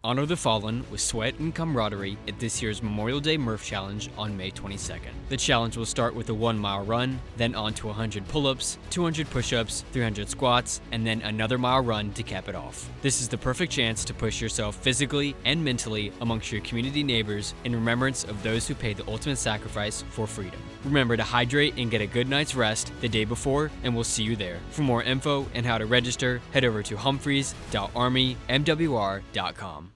Honor the fallen with sweat and camaraderie at this year's Memorial Day Murph Challenge on May 22nd. The challenge will start with a 1-mile run, then on to 100 pull-ups, 200 push-ups, 300 squats, and then another mile run to cap it off. This is the perfect chance to push yourself physically and mentally amongst your community neighbors in remembrance of those who paid the ultimate sacrifice for freedom. Remember to hydrate and get a good night's rest the day before, and we'll see you there. For more info and how to register, head over to humphreys.armymwr.com.